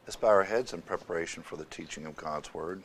Let's bow our heads in preparation for the teaching of God's Word.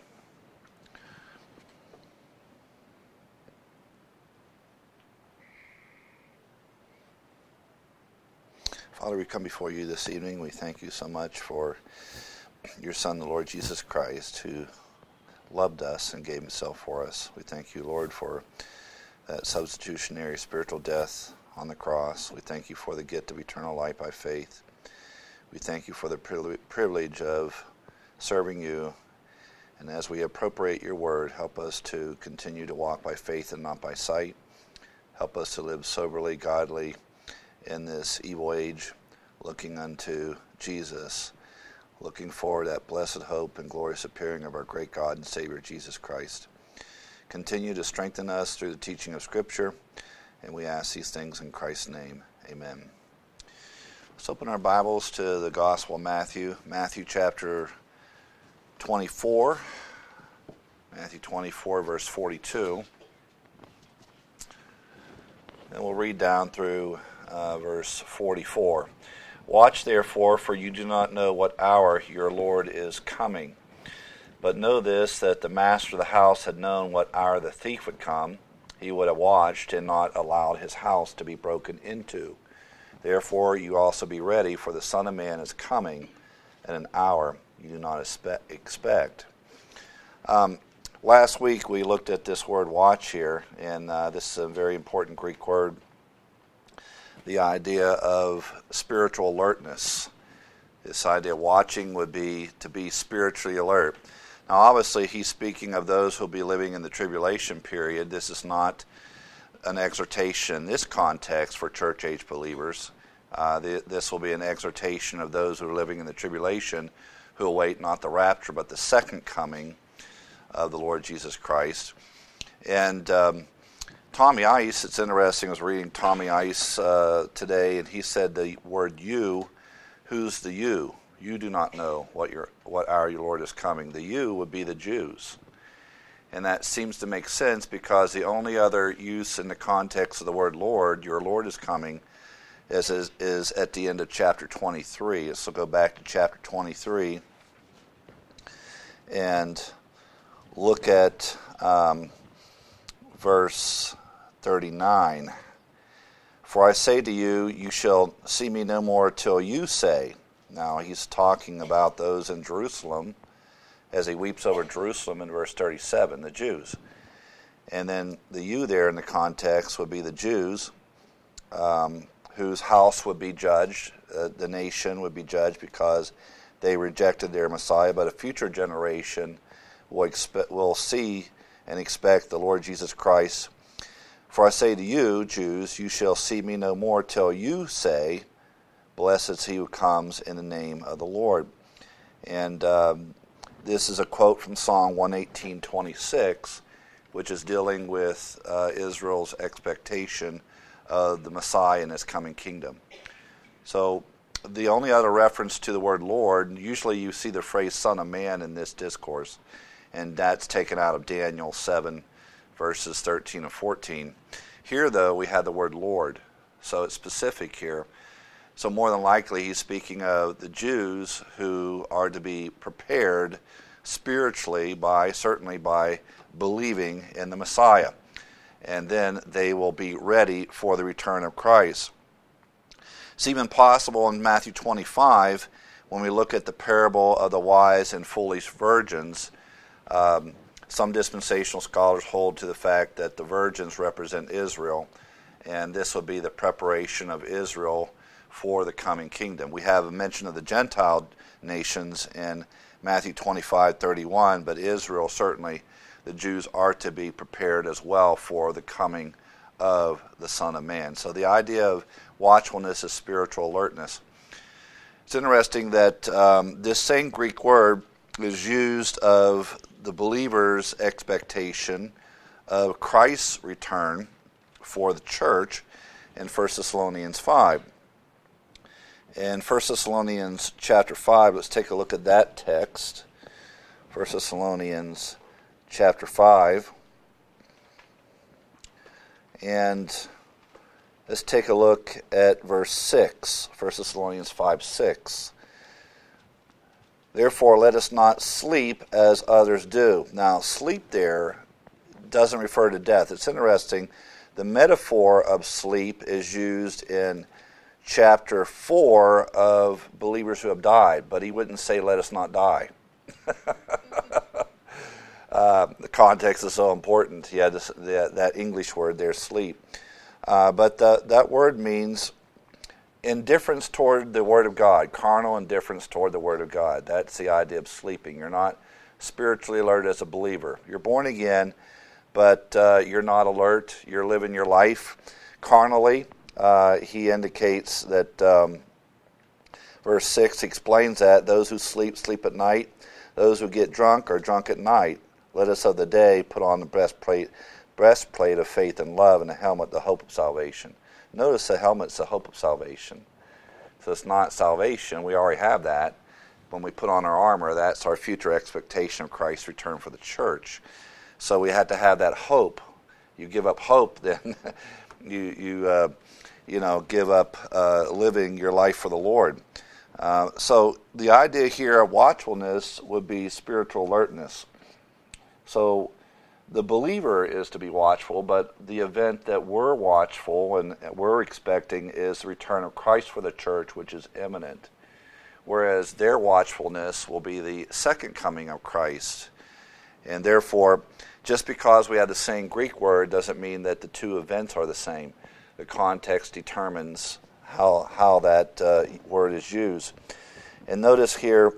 Father, we come before you this evening. We thank you so much for your Son, the Lord Jesus Christ, who loved us and gave himself for us. We thank you, Lord, for that substitutionary spiritual death on the cross. We thank you for the gift of eternal life by faith. We thank you for the privilege of serving you. And as we appropriate your word, help us to continue to walk by faith and not by sight. Help us to live soberly, godly in this evil age, looking unto Jesus, looking for that blessed hope and glorious appearing of our great God and Savior, Jesus Christ. Continue to strengthen us through the teaching of Scripture, and we ask these things in Christ's name. Amen. Let's open our Bibles to the Gospel of Matthew, Matthew chapter 24, Matthew 24, verse 42. And we'll read down through verse 44. Watch therefore, for you do not know what hour your Lord is coming. But know this, that the master of the house had known what hour the thief would come, he would have watched and not allowed his house to be broken into. Therefore you also be ready, for the Son of Man is coming at an hour you do not expect. Last week we looked at this word watch here, and this is a very important Greek word. The idea of spiritual alertness. This idea of watching would be to be spiritually alert. Now obviously he's speaking of those who will be living in the tribulation period. This is not an exhortation in this context for church age believers. This will be an exhortation of those who are living in the tribulation, who await not the rapture but the second coming of the Lord Jesus Christ. And Tommy Ice, it's interesting, I was reading Tommy Ice today, and he said the word you. Who's the you? You do not know what hour your Lord is coming. The you would be the Jews. And that seems to make sense, because the only other use in the context of the word Lord, your Lord is coming, is at the end of chapter 23. So go back to chapter 23 and look at verse 39. For I say to you, you shall see me no more till you say. Now he's talking about those in Jerusalem, as he weeps over Jerusalem in verse 37, the Jews. And then the you there in the context would be the Jews, whose house would be judged, the nation would be judged because they rejected their Messiah, but a future generation will see and expect the Lord Jesus Christ. For I say to you, Jews, you shall see me no more till you say, blessed is he who comes in the name of the Lord. And this is a quote from Psalm 118:26, which is dealing with Israel's expectation of the Messiah and his coming kingdom. So the only other reference to the word Lord, usually you see the phrase Son of Man in this discourse, and that's taken out of Daniel 7, verses 13 and 14. Here, though, we have the word Lord, so it's specific here. So more than likely, he's speaking of the Jews who are to be prepared spiritually certainly by believing in the Messiah. And then they will be ready for the return of Christ. It's even possible in Matthew 25, when we look at the parable of the wise and foolish virgins, some dispensational scholars hold to the fact that the virgins represent Israel, and this will be the preparation of Israel for the coming kingdom. We have a mention of the Gentile nations in Matthew 25:31, but Israel, certainly, the Jews are to be prepared as well for the coming of the Son of Man. So the idea of watchfulness is spiritual alertness. It's interesting that this same Greek word is used of the believer's expectation of Christ's return for the church in 1 Thessalonians 5. In 1 Thessalonians chapter 5, let's take a look at that text. 1 Thessalonians chapter 5. And let's take a look at verse 6, 1 Thessalonians 5:6. Therefore, let us not sleep as others do. Now, sleep there doesn't refer to death. It's interesting. The metaphor of sleep is used in chapter 4 of believers who have died, but he wouldn't say, let us not die. The context is so important. He had that English word there, sleep. But that word means indifference toward the Word of God, carnal indifference toward the Word of God. That's the idea of sleeping. You're not spiritually alert as a believer. You're born again, but you're not alert. You're living your life carnally. He indicates that verse 6 explains that those who sleep, sleep at night. Those who get drunk are drunk at night. Let us of the day put on the breastplate of faith and love, and the helmet, the hope of salvation. Notice the helmet's the hope of salvation. So it's not salvation. We already have that. When we put on our armor, that's our future expectation of Christ's return for the church. So we had to have that hope. You give up hope, then you give up living your life for the Lord. So the idea here of watchfulness would be spiritual alertness. So the believer is to be watchful, but the event that we're watchful and we're expecting is the return of Christ for the church, which is imminent. Whereas their watchfulness will be the second coming of Christ. And therefore, just because we have the same Greek word doesn't mean that the two events are the same. The context determines how that word is used. And notice here,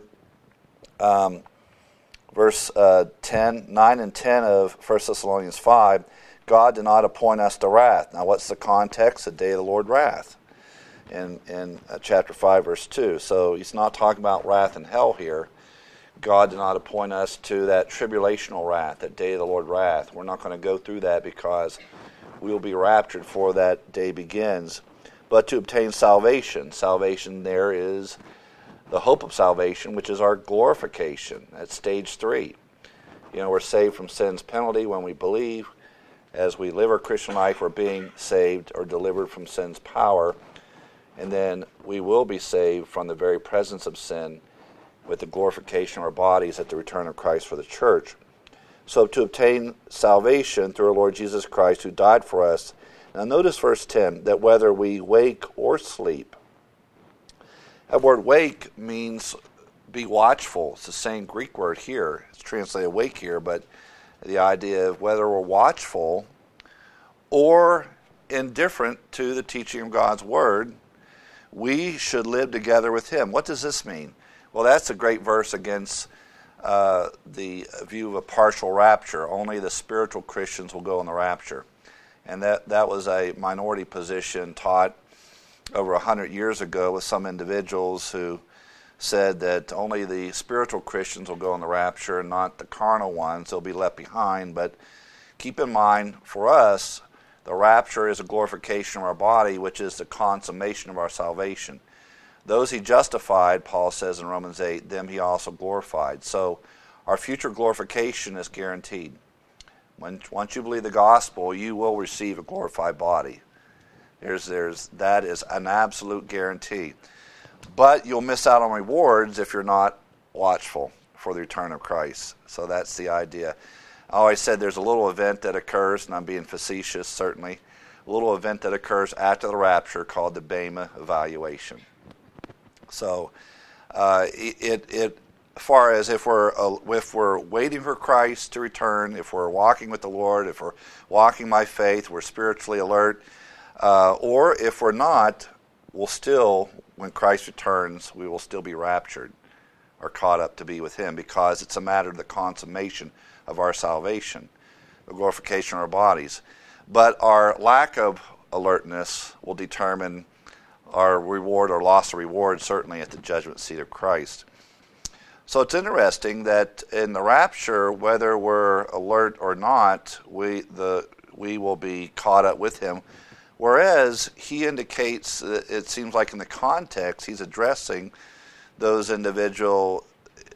verse 9 and 10 of 1 Thessalonians 5, God did not appoint us to wrath. Now what's the context? The day of the Lord wrath in chapter 5, verse 2. So he's not talking about wrath and hell here. God did not appoint us to that tribulational wrath, that day of the Lord wrath. We're not going to go through that because we will be raptured before that day begins. But to obtain salvation. Salvation there is the hope of salvation, which is our glorification. That's stage 3. We're saved from sin's penalty when we believe. As we live our Christian life, we're being saved or delivered from sin's power. And then we will be saved from the very presence of sin with the glorification of our bodies at the return of Christ for the church. So to obtain salvation through our Lord Jesus Christ, who died for us. Now notice verse 10, that whether we wake or sleep. That word wake means be watchful. It's the same Greek word here. It's translated wake here, but the idea of whether we're watchful or indifferent to the teaching of God's word, we should live together with him. What does this mean? Well, that's a great verse against the view of a partial rapture. Only the spiritual Christians will go in the rapture. And that was a minority position taught over 100 years ago with some individuals who said that only the spiritual Christians will go in the rapture and not the carnal ones. They'll be left behind. But keep in mind, for us, the rapture is a glorification of our body, which is the consummation of our salvation. Those he justified, Paul says in Romans 8, them he also glorified. So our future glorification is guaranteed. Once you believe the gospel, you will receive a glorified body. That is an absolute guarantee. But you'll miss out on rewards if you're not watchful for the return of Christ. So that's the idea. I always said there's a little event that occurs, and I'm being facetious certainly, a little event that occurs after the rapture called the Bema evaluation. So as far as if we're waiting for Christ to return, if we're walking with the Lord, if we're walking by faith, we're spiritually alert, or if we're not, we'll still, when Christ returns, we will still be raptured or caught up to be with him, because it's a matter of the consummation of our salvation, the glorification of our bodies. But our lack of alertness will determine our reward or loss of reward, certainly at the judgment seat of Christ. So it's interesting that in the rapture, whether we're alert or not, we will be caught up with him. Whereas he indicates, it seems like in the context, he's addressing those individuals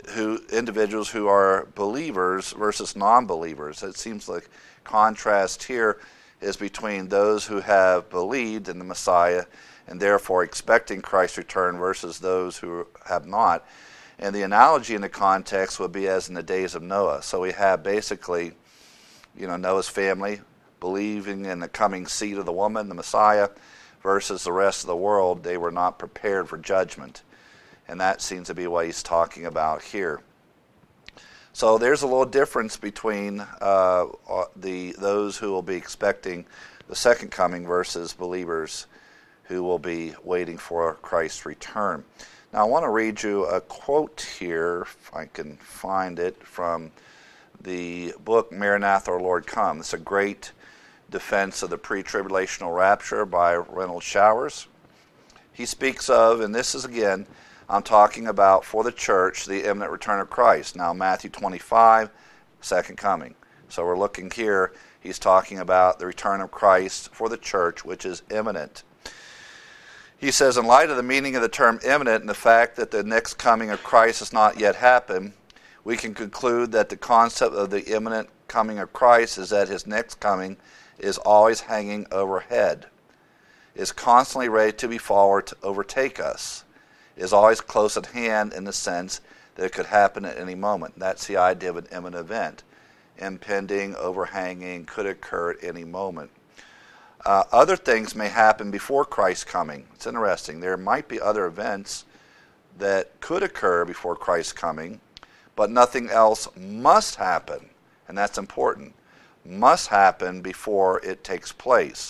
who are believers versus non-believers. It seems like contrast here is between those who have believed in the Messiah and therefore expecting Christ's return versus those who have not. And the analogy in the context would be as in the days of Noah. So we have basically, Noah's family believing in the coming seed of the woman, the Messiah, versus the rest of the world. They were not prepared for judgment. And that seems to be what he's talking about here. So there's a little difference between those who will be expecting the second coming versus believers who will be waiting for Christ's return. Now I want to read you a quote here, if I can find it, from the book Maranatha, Our Lord Come. It's a great defense of the pre-tribulational rapture by Reynolds Showers. He speaks of, and this is again, I'm talking about for the church, the imminent return of Christ. Now Matthew 25, second coming. So we're looking here, he's talking about the return of Christ for the church, which is imminent. He says, in light of the meaning of the term imminent and the fact that the next coming of Christ has not yet happened, we can conclude that the concept of the imminent coming of Christ is that his next coming is always hanging overhead, is constantly ready to befall or to overtake us, is always close at hand in the sense that it could happen at any moment. That's the idea of an imminent event. Impending, overhanging, could occur at any moment. Other things may happen before Christ's coming. It's interesting. There might be other events that could occur before Christ's coming, but nothing else must happen. And that's important. Must happen before it takes place.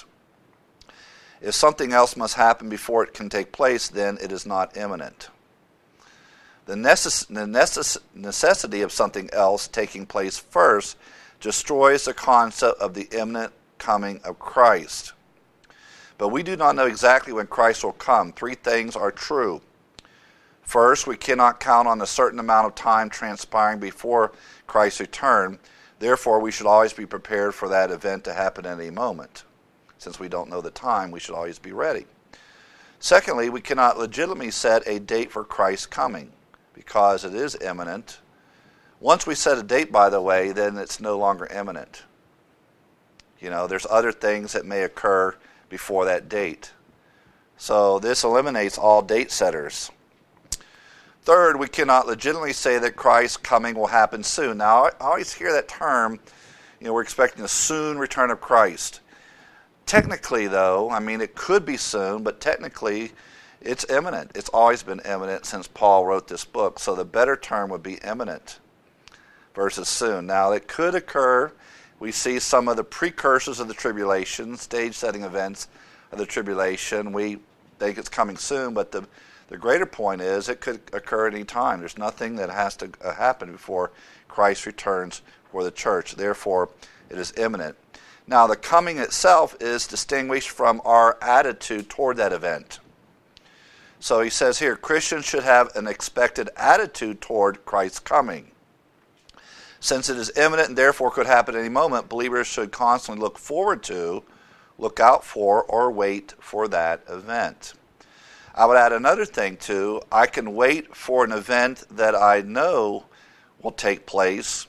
If something else must happen before it can take place, then it is not imminent. The necessity of something else taking place first destroys the concept of the imminent coming of Christ. But we do not know exactly when Christ will come. Three things are true. First, we cannot count on a certain amount of time transpiring before Christ's return. Therefore, we should always be prepared for that event to happen at any moment. Since we don't know the time, we should always be ready. Secondly, we cannot legitimately set a date for Christ's coming because it is imminent. Once we set a date, by the way, then it's no longer imminent. There's other things that may occur before that date. So this eliminates all date setters. Third, we cannot legitimately say that Christ's coming will happen soon. Now, I always hear that term, we're expecting a soon return of Christ. Technically, though, it could be soon, but technically it's imminent. It's always been imminent since Paul wrote this book. So the better term would be imminent versus soon. Now, it could occur. We see some of the precursors of the tribulation, stage-setting events of the tribulation. We think it's coming soon, but the greater point is it could occur at any time. There's nothing that has to happen before Christ returns for the church. Therefore, it is imminent. Now, the coming itself is distinguished from our attitude toward that event. So he says here, Christians should have an expected attitude toward Christ's coming. Since it is imminent and therefore could happen at any moment, believers should constantly look forward to, look out for, or wait for that event. I would add another thing too. I can wait for an event that I know will take place,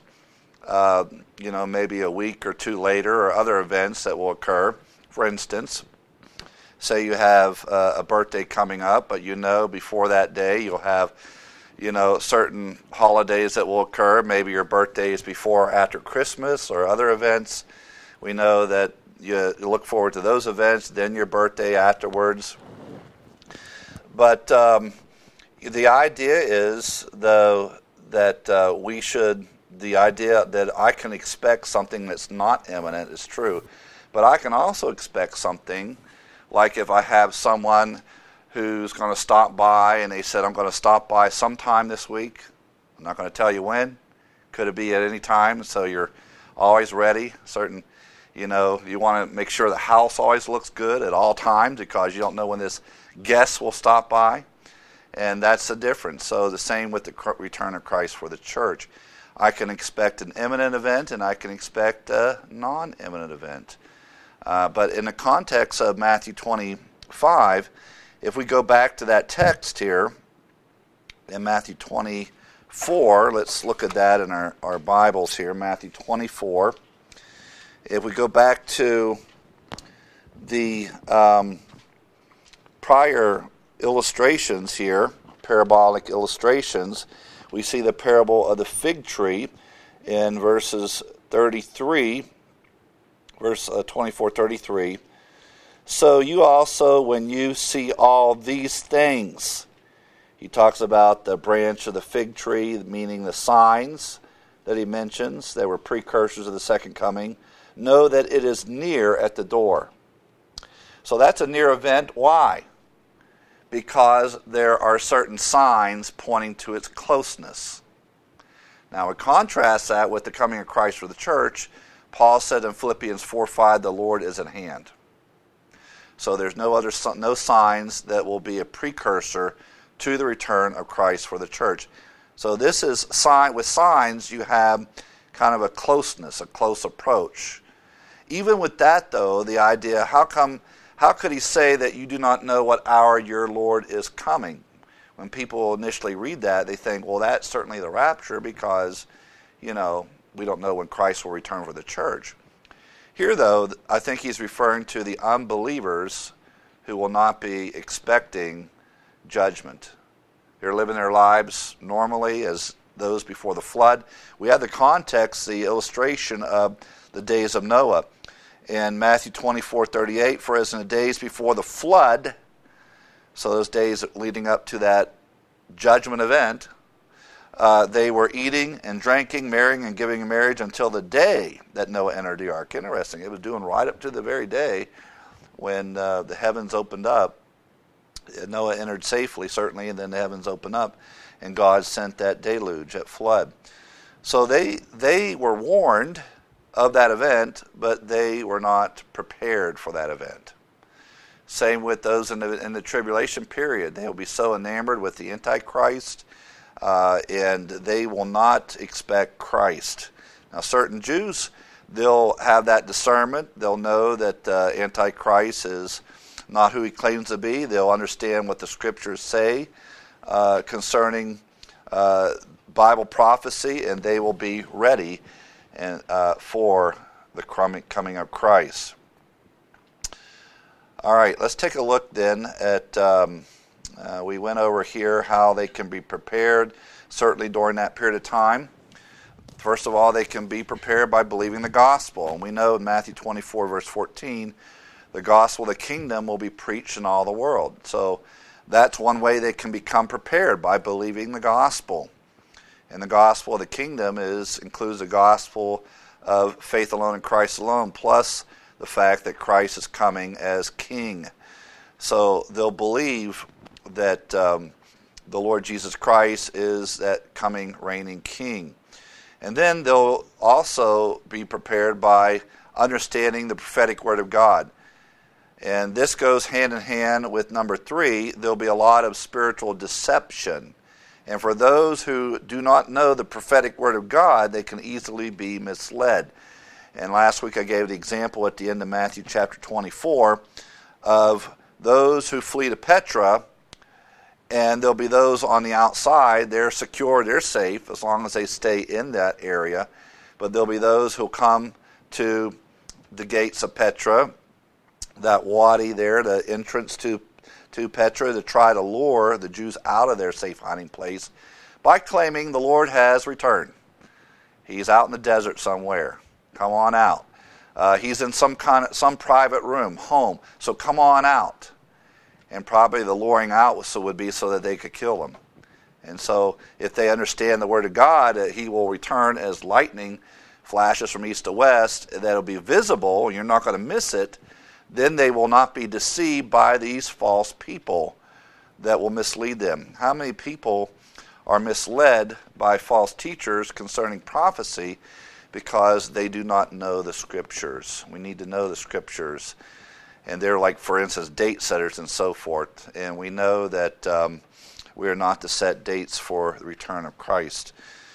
maybe a week or two later, or other events that will occur. For instance, say you have a birthday coming up, but before that day you'll have certain holidays that will occur. Maybe your birthday is before or after Christmas or other events. We know that you look forward to those events, then your birthday afterwards. But the idea is, though, that the idea that I can expect something that's not imminent is true. But I can also expect something, like if I have someone who's going to stop by and they said, I'm going to stop by sometime this week. I'm not going to tell you when. Could it be at any time? So you're always ready. You want to make sure the house always looks good at all times because you don't know when this guest will stop by. And that's the difference. So the same with the return of Christ for the church. I can expect an imminent event and I can expect a non-imminent event. But in the context of Matthew 25, if we go back to that text here in Matthew 24, let's look at that in our Bibles here, Matthew 24. If we go back to the prior illustrations here, parabolic illustrations. We see the parable of the fig tree in verses 33, verse 24, 33. So you also, when you see all these things, he talks about the branch of the fig tree, meaning the signs that he mentions that were precursors of the second coming, know that it is near at the door. So that's a near event. Why? Because there are certain signs pointing to its closeness. Now, we contrast that with the coming of Christ for the church. Paul said in Philippians 4:5, the Lord is at hand. So there's no signs that will be a precursor to the return of Christ for the church. So this is with signs you have kind of a closeness, a close approach. Even with that, though, the idea, how could he say that you do not know what hour your Lord is coming? When people initially read that, they think, well, that's certainly the rapture because, we don't know when Christ will return for the church. Here, though, I think he's referring to the unbelievers who will not be expecting judgment. They're living their lives normally as those before the flood. We have the context, the illustration of the days of Noah. In Matthew 24:38, for as in the days before the flood, so those days leading up to that judgment event, they were eating and drinking, marrying and giving in marriage until the day that Noah entered the ark. Interesting. It was doing right up to the very day when the heavens opened up. Noah entered safely, certainly, and then the heavens opened up, and God sent that deluge, that flood. So they were warned of that event, but they were not prepared for that event. Same with those in the tribulation period. They will be so enamored with the Antichrist, and they will not expect Christ. Now, certain Jews, they'll have that discernment. They'll know that Antichrist is not who he claims to be. They'll understand what the Scriptures say concerning Bible prophecy, and they will be ready for the coming of Christ. All right, let's take a look then at, we went over here how they can be prepared, certainly during that period of time. First of all, they can be prepared by believing the gospel. And we know in Matthew 24, verse 14, the gospel of the kingdom will be preached in all the world. So that's one way they can become prepared, by believing the gospel. And the gospel of the kingdom includes the gospel of faith alone in Christ alone, plus the fact that Christ is coming as king. So they'll believe that the Lord Jesus Christ is that coming reigning king. And then they'll also be prepared by understanding the prophetic word of God. And this goes hand in hand with number 3. There'll be a lot of spiritual deception. And for those who do not know the prophetic word of God, they can easily be misled. And last week I gave the example at the end of Matthew chapter 24 of those who flee to Petra, and there'll be those on the outside. They're secure, they're safe, as long as they stay in that area. But there'll be those who'll come to the gates of Petra, that wadi there, the entrance to Petra, to try to lure the Jews out of their safe hiding place by claiming the Lord has returned. He's out in the desert somewhere. Come on out. He's in some private room, home. So come on out. And probably the luring out would be so that they could kill him. And so if they understand the word of God, he will return as lightning flashes from east to west, that'll be visible, and you're not going to miss it, then they will not be deceived by these false people that will mislead them. How many people are misled by false teachers concerning prophecy because they do not know the Scriptures? We need to know the Scriptures. And they're like, for instance, date setters and so forth. And we know that we are not to set dates for the return of Christ.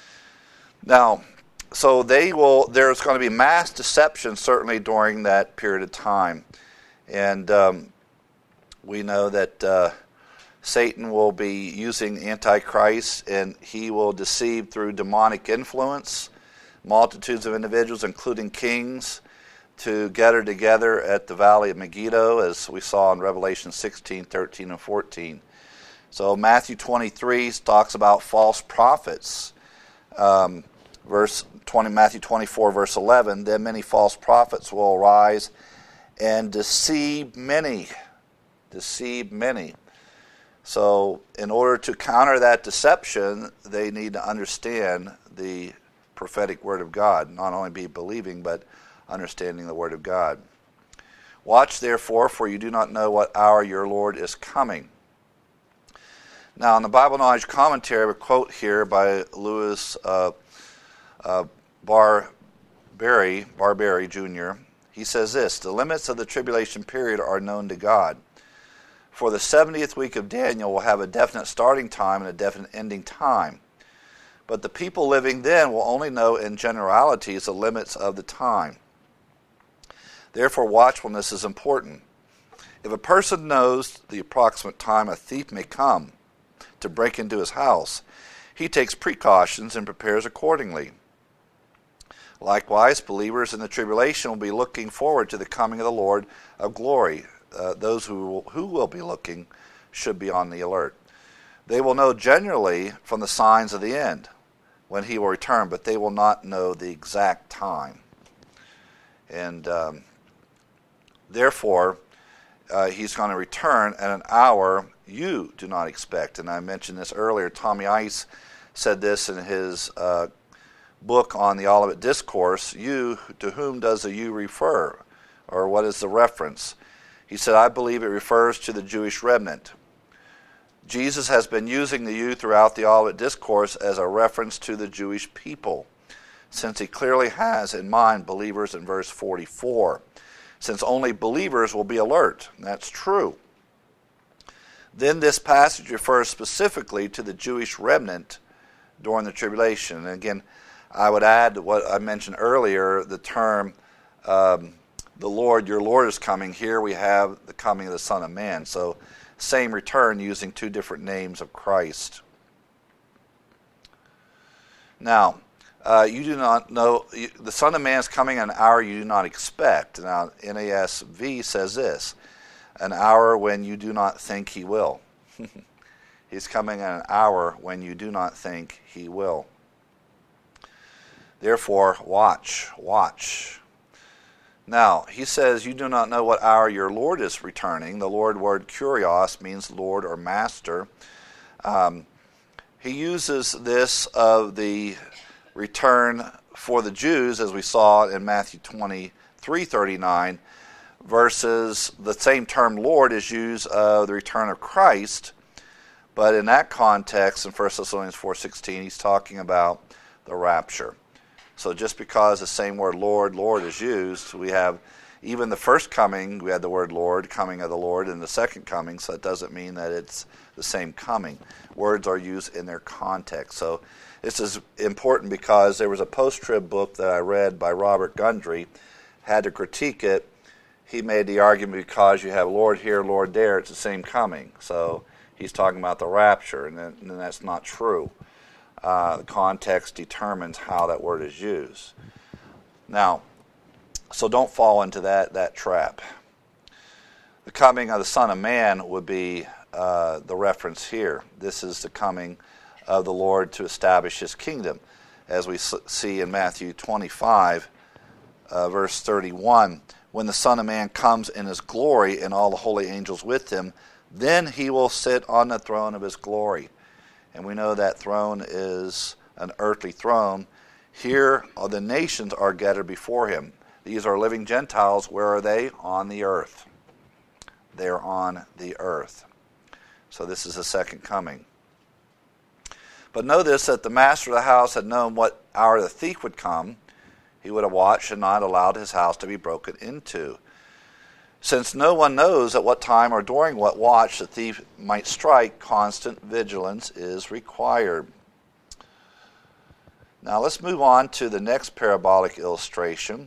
Now, so there's going to be mass deception certainly during that period of time. And we know that Satan will be using Antichrist, and he will deceive through demonic influence multitudes of individuals, including kings, to gather together at the Valley of Megiddo, as we saw in Revelation 16, 13, and 14. So Matthew 23 talks about false prophets. Matthew 24, verse 11, then many false prophets will arise and deceive many. Deceive many. So in order to counter that deception, they need to understand the prophetic word of God, not only be believing, but understanding the word of God. Watch therefore, for you do not know what hour your Lord is coming. Now in the Bible Knowledge Commentary, a quote here by Louis Barberry Jr., he says this, the limits of the tribulation period are known to God. For the 70th week of Daniel will have a definite starting time and a definite ending time. But the people living then will only know in generalities the limits of the time. Therefore, watchfulness is important. If a person knows the approximate time a thief may come to break into his house, he takes precautions and prepares accordingly. Likewise, believers in the tribulation will be looking forward to the coming of the Lord of glory. Those who will be looking should be on the alert. They will know generally from the signs of the end when he will return, but they will not know the exact time. And therefore, he's going to return at an hour you do not expect. And I mentioned this earlier. Tommy Ice said this in his book on the Olivet Discourse. You, to whom does the you refer? Or what is the reference? He said, I believe it refers to the Jewish remnant. Jesus has been using the you throughout the Olivet Discourse as a reference to the Jewish people, since he clearly has in mind believers in verse 44, since only believers will be alert. That's true. Then this passage refers specifically to the Jewish remnant during the tribulation. And again, I would add what I mentioned earlier, the term the Lord, your Lord is coming. Here we have the coming of the Son of Man. So same return using two different names of Christ. Now, you do not know, the Son of Man is coming an hour you do not expect. Now, NASV says this, an hour when you do not think he will. He's coming at an hour when you do not think he will. Therefore, watch. Now, he says, you do not know what hour your Lord is returning. The Lord word kurios means Lord or Master. He uses this of the return for the Jews, as we saw in Matthew 23:39, versus the same term Lord is used of the return of Christ. But in that context, in 1 Thessalonians 4:16, he's talking about the rapture. So just because the same word Lord is used, we have even the first coming, we had the word Lord, coming of the Lord, and the second coming, so it doesn't mean that it's the same coming. Words are used in their context. So this is important because there was a post-trib book that I read by Robert Gundry, had to critique it. He made the argument because you have Lord here, Lord there, it's the same coming. So he's talking about the rapture, and that's not true. The context determines how that word is used. Now, so don't fall into that trap. The coming of the Son of Man would be the reference here. This is the coming of the Lord to establish his kingdom. As we see in Matthew 25, verse 31, when the Son of Man comes in his glory and all the holy angels with him, then he will sit on the throne of his glory. And we know that throne is an earthly throne. Here the nations are gathered before him. These are living Gentiles. Where are they? On the earth. They're on the earth. So this is the second coming. But know this, that the master of the house had known what hour the thief would come. He would have watched and not allowed his house to be broken into. Since no one knows at what time or during what watch the thief might strike, constant vigilance is required. Now let's move on to the next parabolic illustration.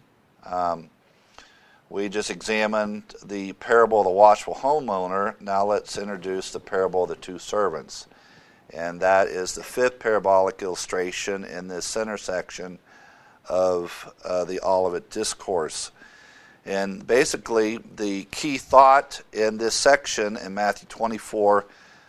We just examined the parable of the watchful homeowner. Now let's introduce the parable of the two servants. And that is the fifth parabolic illustration in this center section of the Olivet Discourse. And basically, the key thought in this section in Matthew 24,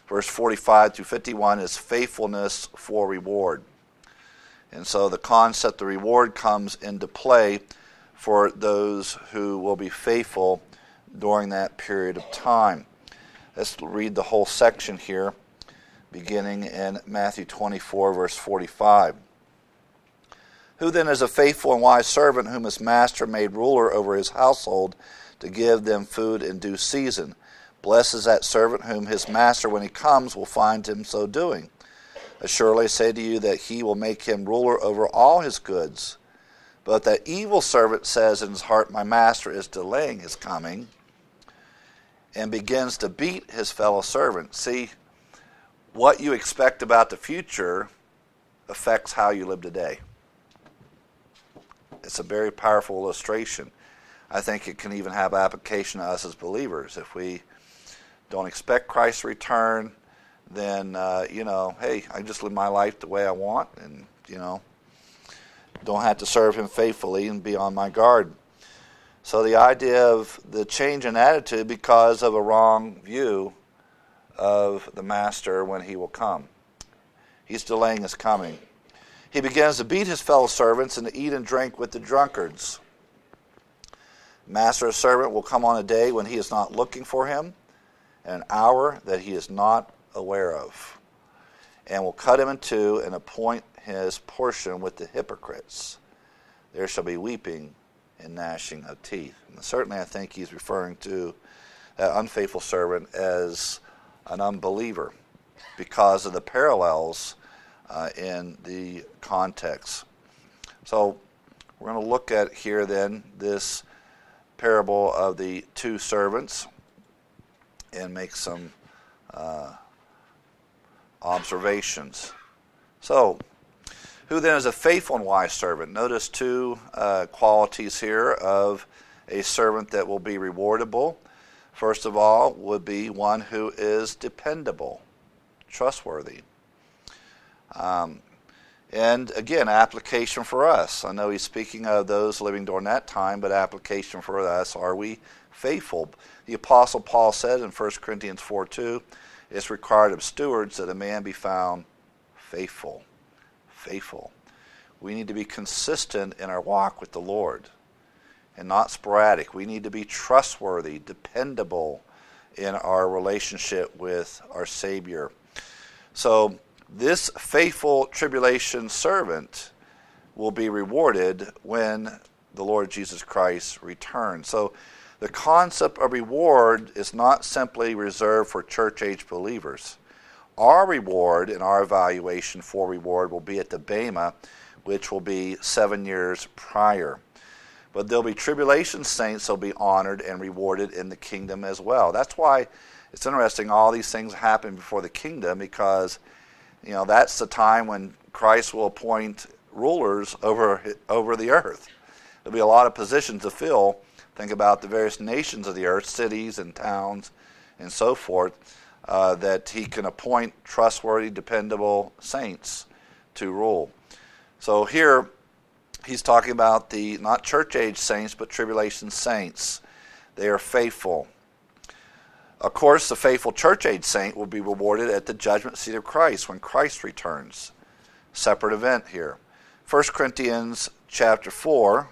verse 45 through 51 is faithfulness for reward. And so the concept of reward comes into play for those who will be faithful during that period of time. Let's read the whole section here, beginning in Matthew 24, verse 45. Who then is a faithful and wise servant whom his master made ruler over his household to give them food in due season? Blessed is that servant whom his master, when he comes, will find him so doing. Assuredly I say to you that he will make him ruler over all his goods. But that evil servant says in his heart, my master is delaying his coming, and begins to beat his fellow servant. See, what you expect about the future affects how you live today. It's a very powerful illustration. I think it can even have application to us as believers. If we don't expect Christ's return, then, hey, I just live my life the way I want and, don't have to serve him faithfully and be on my guard. So the idea of the change in attitude because of a wrong view of the master when he will come. He's delaying his coming. He begins to beat his fellow servants and to eat and drink with the drunkards. Master or servant will come on a day when he is not looking for him, and an hour that he is not aware of, and will cut him in two and appoint his portion with the hypocrites. There shall be weeping and gnashing of teeth. And certainly I think he's referring to that unfaithful servant as an unbeliever because of the parallels in the context. So we're going to look at here then this parable of the two servants and make some observations. So, who then is a faithful and wise servant? Notice two qualities here of a servant that will be rewardable. First of all, would be one who is dependable, trustworthy. And again, application for us. I know he's speaking of those living during that time, but application for us, are we faithful? The Apostle Paul said in 1 Corinthians 4:2, it's required of stewards that a man be found faithful. Faithful. We need to be consistent in our walk with the Lord and not sporadic. We need to be trustworthy, dependable in our relationship with our Savior. So this faithful tribulation servant will be rewarded when the Lord Jesus Christ returns. So the concept of reward is not simply reserved for church-age believers. Our reward and our evaluation for reward will be at the Bema, which will be 7 years prior. But there'll be tribulation saints that will be honored and rewarded in the kingdom as well. That's why it's interesting all these things happen before the kingdom, because that's the time when Christ will appoint rulers over the earth. There'll be a lot of positions to fill. Think about the various nations of the earth, cities and towns and so forth, that he can appoint trustworthy, dependable saints to rule. So here he's talking about the not church-age saints, but tribulation saints. They are faithful. Of course, the faithful church-age saint will be rewarded at the judgment seat of Christ when Christ returns. Separate event here. 1 Corinthians chapter 4,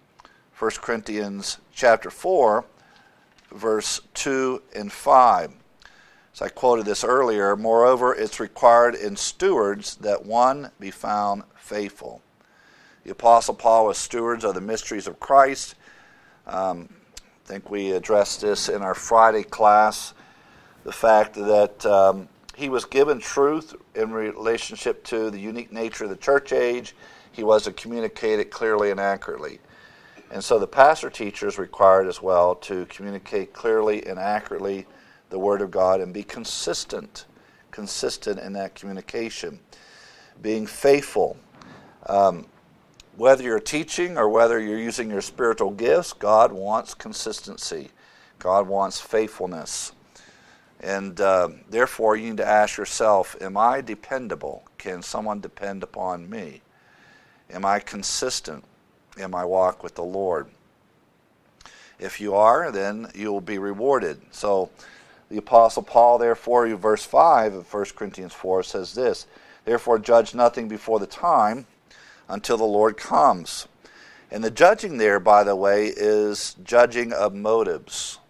verse 2 and 5. So I quoted this earlier. Moreover, it's required in stewards that one be found faithful. The Apostle Paul was stewards of the mysteries of Christ. I think we addressed this in our Friday class, the fact that he was given truth in relationship to the unique nature of the church age. He was to communicate it clearly and accurately. And so the pastor teacher is required as well to communicate clearly and accurately the Word of God and be consistent in that communication. Being faithful. Whether you're teaching or whether you're using your spiritual gifts, God wants consistency. God wants faithfulness. And therefore, you need to ask yourself, am I dependable? Can someone depend upon me? Am I consistent in my walk with the Lord? If you are, then you'll be rewarded. So The Apostle Paul, therefore, in verse 5 of 1 Corinthians 4 says this, therefore judge nothing before the time until the Lord comes. And the judging there, by the way, is judging of motives.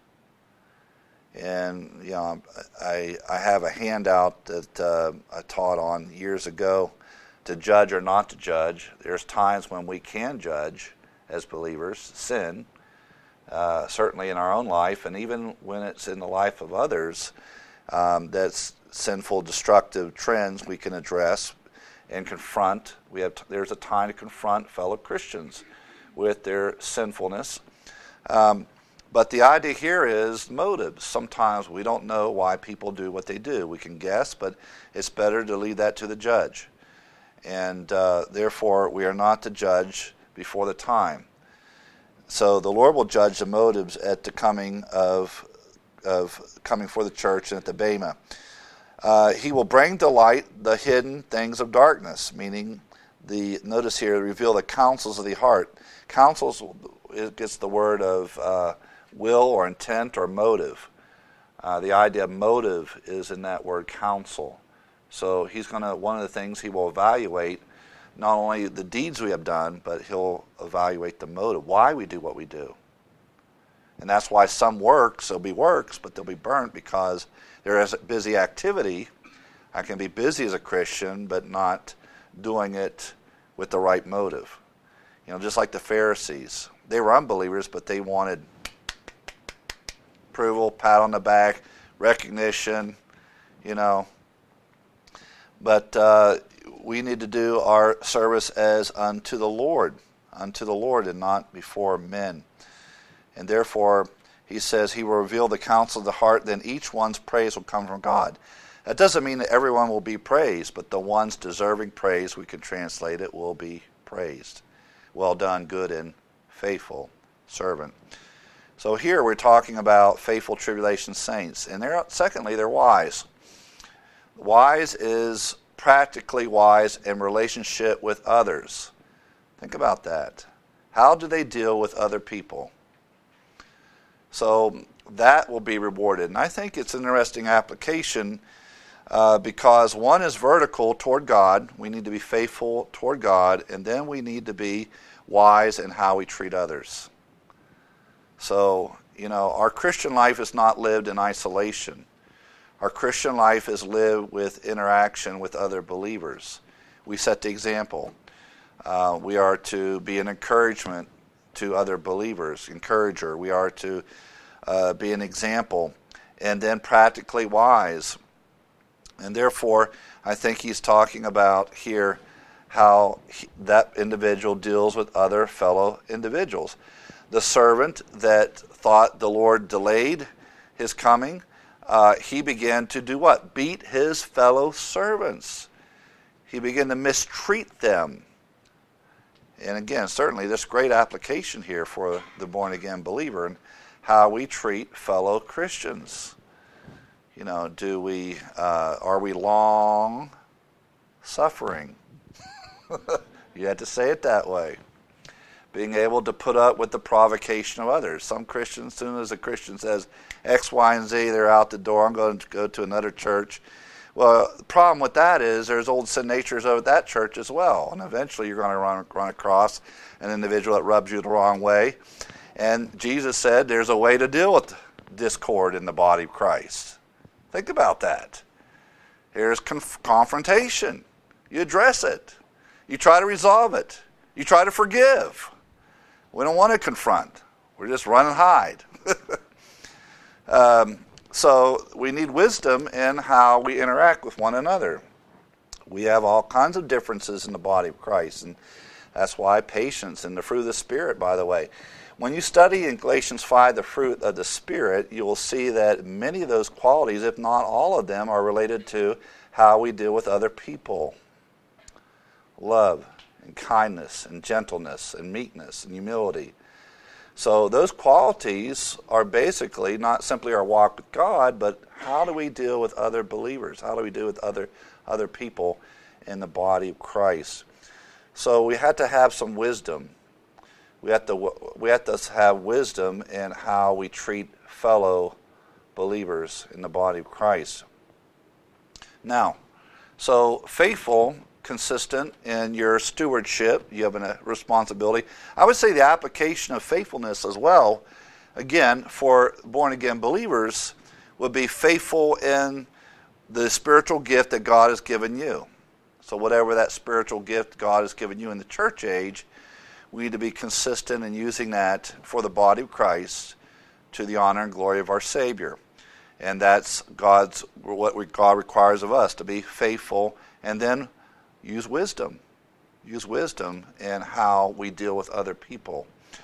And, I have a handout that I taught on years ago, to judge or not to judge. There's times when we can judge as believers, sin, certainly in our own life, and even when it's in the life of others, that's sinful, destructive trends we can address and confront. There's a time to confront fellow Christians with their sinfulness. But the idea here is motives. Sometimes we don't know why people do what they do. We can guess, but it's better to leave that to the judge. And therefore, we are not to judge before the time. So the Lord will judge the motives at the coming of coming for the church and at the Bema. He will bring to light the hidden things of darkness, meaning notice here, reveal the counsels of the heart. Counsels, it gets the word of will or intent or motive. The idea of motive is in that word counsel. So one of the things he will evaluate, not only the deeds we have done, but he'll evaluate the motive, why we do what we do. And that's why some works, there'll be works, but they'll be burnt because there is busy activity. I can be busy as a Christian, but not doing it with the right motive. Just like the Pharisees. They were unbelievers, but they wanted approval, pat on the back, recognition, But we need to do our service as unto the Lord, and not before men. And therefore, he says he will reveal the counsel of the heart, then each one's praise will come from God. That doesn't mean that everyone will be praised, but the ones deserving praise, we could translate it, will be praised. Well done, good and faithful servant. So here we're talking about faithful tribulation saints. And secondly, they're wise. Wise is practically wise in relationship with others. Think about that. How do they deal with other people? So that will be rewarded. And I think it's an interesting application because one is vertical toward God. We need to be faithful toward God, and then we need to be wise in how we treat others. So, our Christian life is not lived in isolation. Our Christian life is lived with interaction with other believers. We set the example. We are to be an encouragement to other believers, encourager. We are to be an example, and then practically wise. And therefore, I think he's talking about here how that individual deals with other fellow individuals. The servant that thought the Lord delayed his coming, he began to do what? Beat his fellow servants. He began to mistreat them. And again, certainly this great application here for the born-again believer and how we treat fellow Christians. Are we long suffering? You had to say it that way. Being able to put up with the provocation of others. Some Christians, as soon as a Christian says X, Y, and Z, they're out the door. I'm going to go to another church. Well, the problem with that is there's old sin natures over that church as well. And eventually you're going to run across an individual that rubs you the wrong way. And Jesus said there's a way to deal with discord in the body of Christ. Think about that. Here's confrontation. You address it. You try to resolve it. You try to forgive. We don't want to confront. We're just run and hide. So we need wisdom in how we interact with one another. We have all kinds of differences in the body of Christ, and that's why patience and the fruit of the Spirit, by the way. When you study in Galatians 5 the fruit of the Spirit, you will see that many of those qualities, if not all of them, are related to how we deal with other people. Love and kindness and gentleness and meekness and humility. So those qualities are basically not simply our walk with God, but how do we deal with other believers? How do we deal with other people in the body of Christ? So we had to have some wisdom. We have to have wisdom in how we treat fellow believers in the body of Christ. Now, so faithful, consistent in your stewardship, you have a responsibility. I would say the application of faithfulness as well, again, for born-again believers, would be faithful in the spiritual gift that God has given you. So whatever that spiritual gift God has given you in the church age, we need to be consistent in using that for the body of Christ to the honor and glory of our Savior. And that's what God requires of us, to be faithful, and then use wisdom. Use wisdom in how we deal with other people.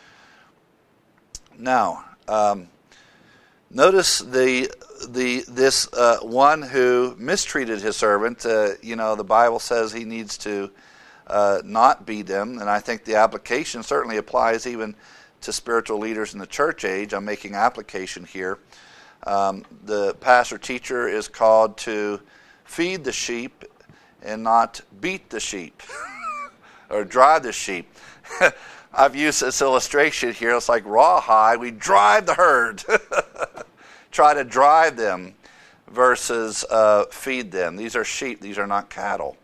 Now, notice this one who mistreated his servant. The Bible says he needs to not beat him, and I think the application certainly applies even to spiritual leaders in the church age. I'm making application here. The pastor teacher is called to feed the sheep and not beat the sheep or drive the sheep. I've used this illustration here. It's like rawhide. We drive the herd. Try to drive them versus feed them. These are sheep. These are not cattle.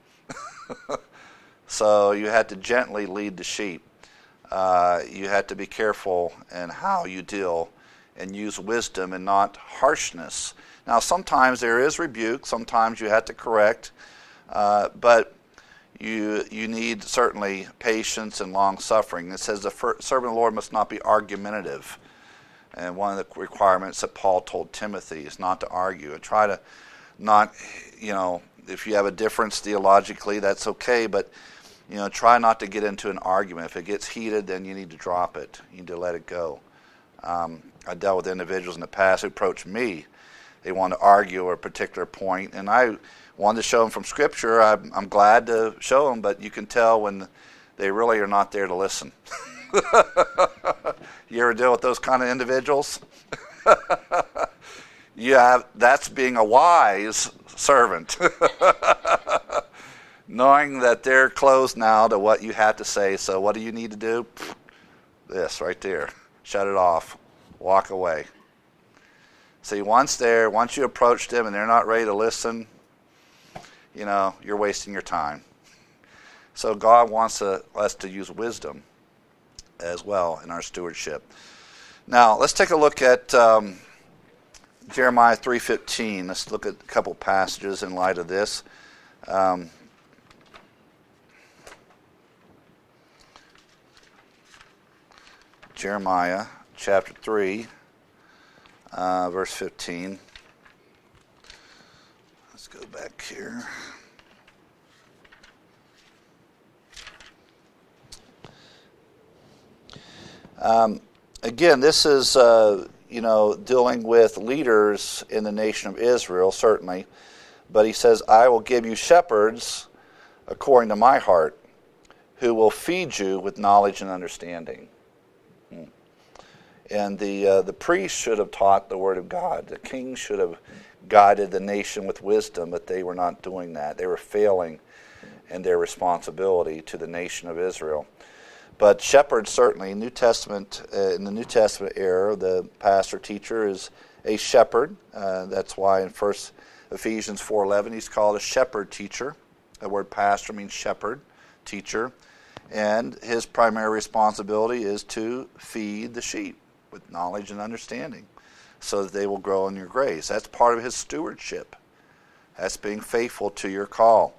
So you had to gently lead the sheep. You had to be careful in how you deal and use wisdom and not harshness. Now, sometimes there is rebuke. Sometimes you have to correct. But you need certainly patience and long-suffering. It says the servant of the Lord must not be argumentative. And one of the requirements that Paul told Timothy is not to argue. And try to not, if you have a difference theologically, that's okay. But, try not to get into an argument. If it gets heated, then you need to drop it. You need to let it go. I dealt with individuals in the past who approached me. They wanted to argue a particular point, and I wanted to show them from Scripture. I'm glad to show them, but you can tell when they really are not there to listen. You ever deal with those kind of individuals? That's being a wise servant. Knowing that they're closed now to what you have to say, so what do you need to do? This right there. Shut it off. Walk away. See, once you approach them and they're not ready to listen, you're wasting your time. So God wants us to use wisdom as well in our stewardship. Now, let's take a look at Jeremiah 3:15. Let's look at a couple passages in light of this. Jeremiah chapter 3, verse 15. Let's go back here. Again, this is, dealing with leaders in the nation of Israel, certainly. But he says, I will give you shepherds according to my heart, who will feed you with knowledge and understanding. And the priests should have taught the word of God. The king should have guided the nation with wisdom, but they were not doing that. They were failing in their responsibility to the nation of Israel. But shepherds, certainly, in the New Testament era, the pastor teacher is a shepherd. That's why in Ephesians 4:11 he's called a shepherd teacher. The word pastor means shepherd, teacher. And his primary responsibility is to feed the sheep with knowledge and understanding so that they will grow in your grace. That's part of his stewardship. That's being faithful to your call.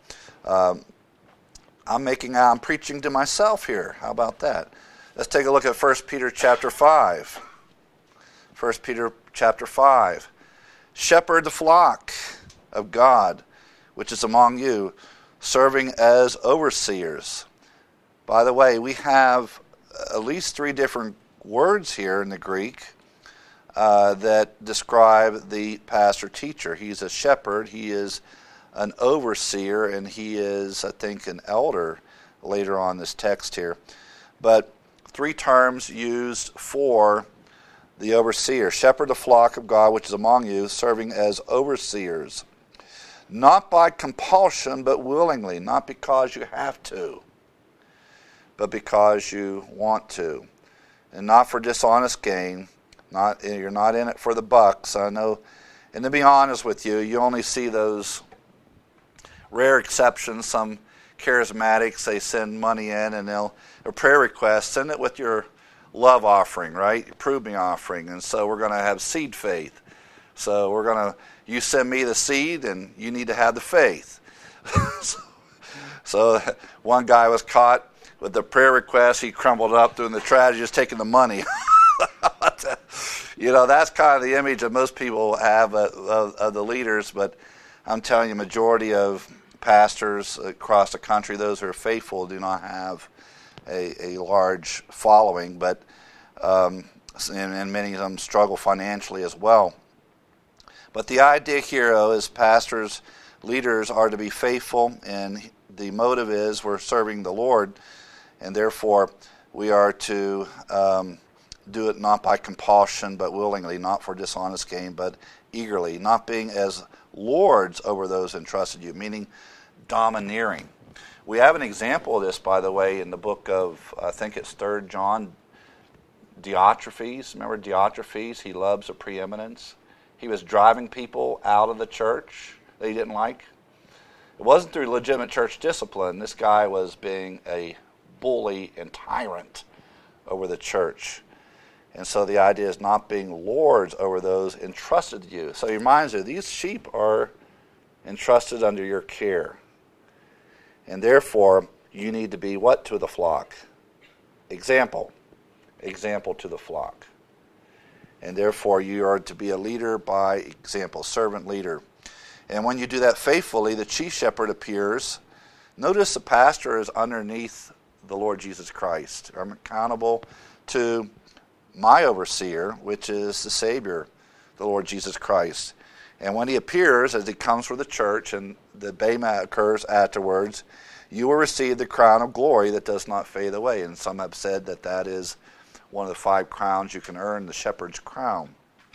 I'm preaching to myself here. How about that? Let's take a look at 1 Peter chapter 5. 1 Peter chapter 5. Shepherd the flock of God, which is among you, serving as overseers. By the way, we have at least 3 different words here in the Greek that describe the pastor teacher. He's a shepherd, he is an overseer, and he is, I think, an elder later on in this text here. But 3 terms used for the overseer. Shepherd the flock of God, which is among you, serving as overseers. Not by compulsion, but willingly. Not because you have to, but because you want to. And not for dishonest gain. You're not in it for the bucks. I know And to be honest with you, you only see those rare exceptions. Some charismatics, they send money in and a prayer request, send it with your love offering, right? Your prove me offering. And so we're going to have seed faith. So you send me the seed and you need to have the faith. So one guy was caught with the prayer request. He crumbled up doing the tragedy, just taking the money. That's kind of the image that most people have of the leaders. But I'm telling you, majority of pastors across the country, those who are faithful, do not have a large following. But and many of them struggle financially as well. But the idea here is pastors, leaders are to be faithful, and the motive is we're serving the Lord, and therefore we are to do it not by compulsion, but willingly, not for dishonest gain, but eagerly, not being as lords over those entrusted you, meaning domineering. We have an example of this, by the way, in the book of, I think it's 3 John, Diotrephes. Remember Diotrephes? He loves a preeminence. He was driving people out of the church that he didn't like. It wasn't through legitimate church discipline. This guy was being a bully and tyrant over the church. And so the idea is not being lords over those entrusted to you. So he reminds you, these sheep are entrusted under your care. And therefore, you need to be what to the flock? Example. Example to the flock. And therefore, you are to be a leader by example, servant leader. And when you do that faithfully, the chief shepherd appears. Notice the pastor is underneath the Lord Jesus Christ. I'm accountable to my overseer, which is the Savior, the Lord Jesus Christ. And when he appears, as he comes for the church, and the bema occurs afterwards, you will receive the crown of glory that does not fade away. And some have said that that is one of the 5 crowns you can earn, the shepherd's crown.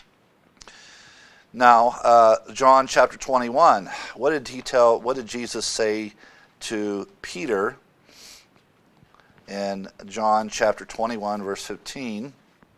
Now, John chapter 21, what did Jesus say to Peter in John chapter 21, verse 15?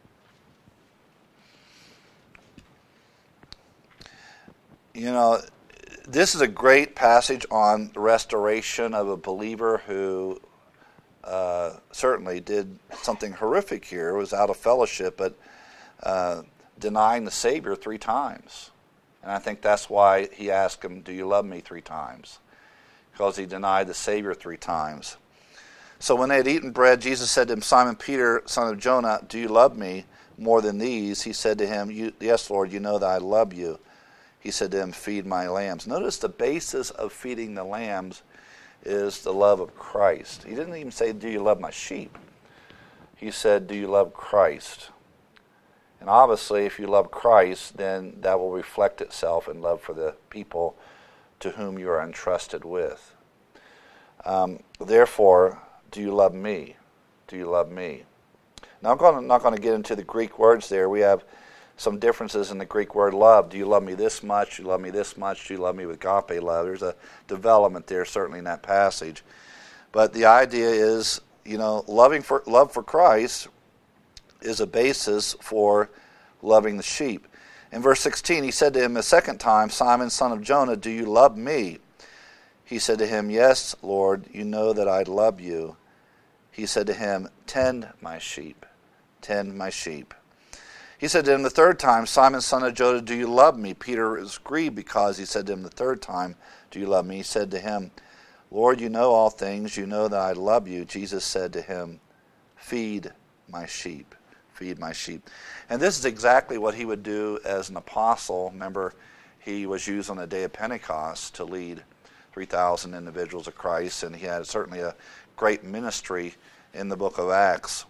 This is a great passage on the restoration of a believer who certainly did something horrific here, was out of fellowship, but denying the Savior 3 times. And I think that's why he asked him, do you love me 3 times? Because he denied the Savior 3 times. So when they had eaten bread, Jesus said to him, Simon Peter, son of Jonah, do you love me more than these? He said to him, yes, Lord, you know that I love you. He said to him, feed my lambs. Notice the basis of feeding the lambs is the love of Christ. He didn't even say, do you love my sheep? He said, do you love Christ? And obviously, if you love Christ, then that will reflect itself in love for the people to whom you are entrusted with. Therefore, do you love me? Do you love me? Now, I'm not going to get into the Greek words there. We have some differences in the Greek word love. Do you love me this much? Do you love me this much? Do you love me with agape love? There's a development there, certainly in that passage. But the idea is, love for Christ is a basis for loving the sheep. In verse 16, he said to him a second time, Simon, son of Jonah, do you love me? He said to him, yes, Lord, you know that I love you. He said to him, tend my sheep, tend my sheep. He said to him the third time, Simon, son of Jonah, do you love me? Peter is grieved because he said to him the third time, do you love me? He said to him, Lord, you know all things. You know that I love you. Jesus said to him, feed my sheep, feed my sheep. And this is exactly what he would do as an apostle. Remember, he was used on the day of Pentecost to lead 3,000 individuals of Christ, and he had certainly a great ministry in the book of Acts.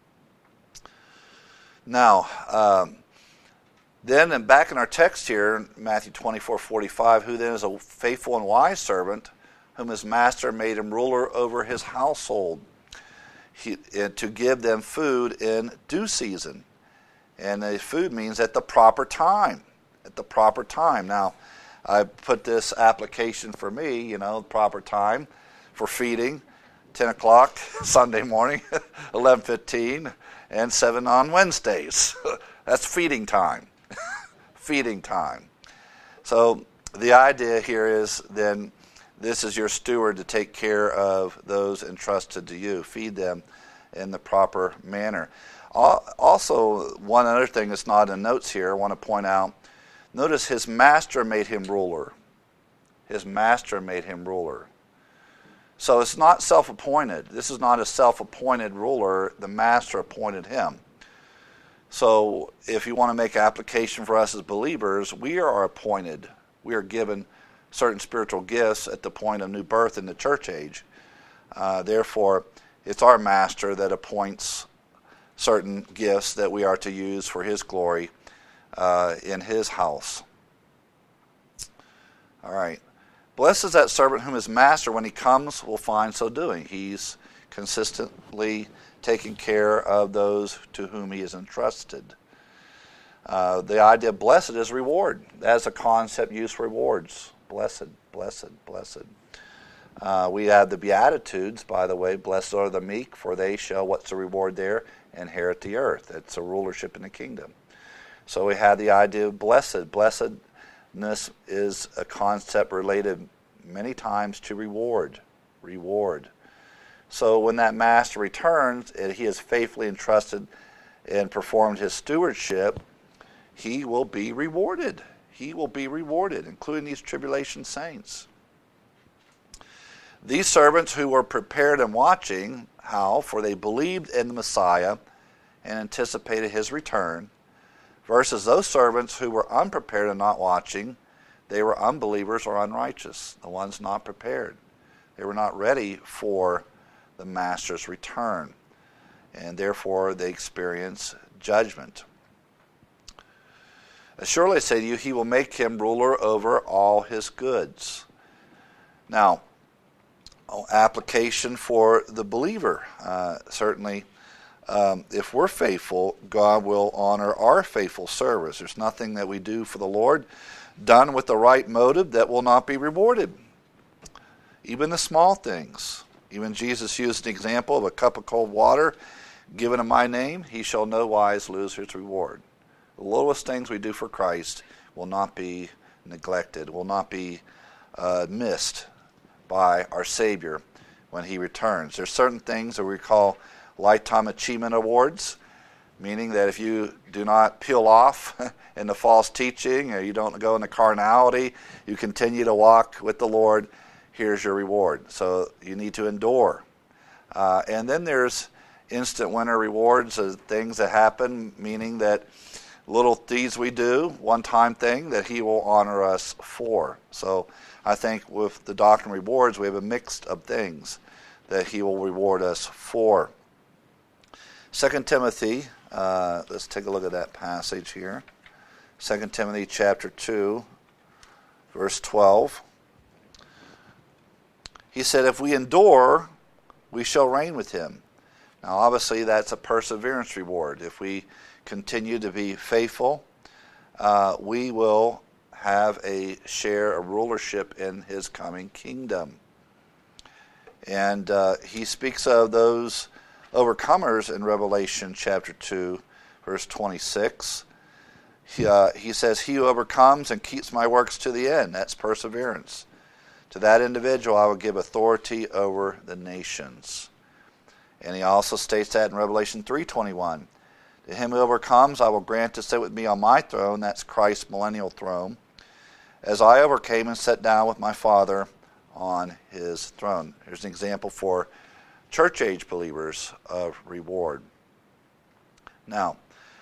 Now, then and back in our text here, Matthew 24:45, who then is a faithful and wise servant, whom his master made him ruler over his household, to give them food in due season. And the food means at the proper time, at the proper time. Now, I put this application for me, proper time for feeding, 10 o'clock Sunday morning, 11:15, and 7 on Wednesdays. That's feeding time. Feeding time. So the idea here is then this is your steward to take care of those entrusted to you. Feed them in the proper manner. Also, one other thing that's not in notes here, I want to point out, notice his master made him ruler. His master made him ruler. So it's not self-appointed. This is not a self-appointed ruler. The master appointed him. So if you want to make application for us as believers, we are appointed. We are given certain spiritual gifts at the point of new birth in the church age. Therefore, it's our master that appoints certain gifts that we are to use for his glory in his house. All right. Blessed is that servant whom his master, when he comes, will find so doing. He's consistently taking care of those to whom he is entrusted. The idea of blessed is reward. That's a concept used for rewards. Blessed, blessed, blessed. We have the Beatitudes, by the way. Blessed are the meek, for they shall, what's the reward there? Inherit the earth. It's a rulership in the kingdom. So we have the idea of blessed. Blessedness is a concept related many times to reward. Reward. So when that master returns and he is faithfully entrusted and performed his stewardship, he will be rewarded. He will be rewarded, including these tribulation saints. These servants who were prepared and watching, how? For they believed in the Messiah and anticipated his return, versus those servants who were unprepared and not watching, they were unbelievers or unrighteous, the ones not prepared. They were not ready for the master's return, and therefore they experience judgment. Surely I say to you, he will make him ruler over all his goods. Now, application for the believer. Certainly, if we're faithful, God will honor our faithful service. There's nothing that we do for the Lord done with the right motive that will not be rewarded. Even the small things. Even Jesus used an example of a cup of cold water given in my name, he shall no wise lose his reward. The lowest things we do for Christ will not be neglected, will not be missed by our Savior when he returns. There's certain things that we call lifetime achievement awards, meaning that if you do not peel off in the false teaching, or you don't go into carnality, you continue to walk with the Lord, here's your reward. So you need to endure. And then there's instant winner rewards, things that happen, meaning that little deeds we do, one-time thing, that he will honor us for. So I think with the doctrine of rewards, we have a mix of things that he will reward us for. 2 Timothy, let's take a look at that passage here. 2 Timothy chapter 2, verse 12. He said, if we endure, we shall reign with him. Now obviously that's a perseverance reward. If we continue to be faithful, we will have a share of rulership in his coming kingdom. And he speaks of those overcomers in Revelation chapter 2, verse 26. He says, he who overcomes and keeps my works to the end, that's perseverance. To that individual I will give authority over the nations. And he also states that in Revelation 3:21. To him who overcomes, I will grant to sit with me on my throne, that's Christ's millennial throne, as I overcame and sat down with my Father on his throne. Here's an example for church age believers of reward. Now,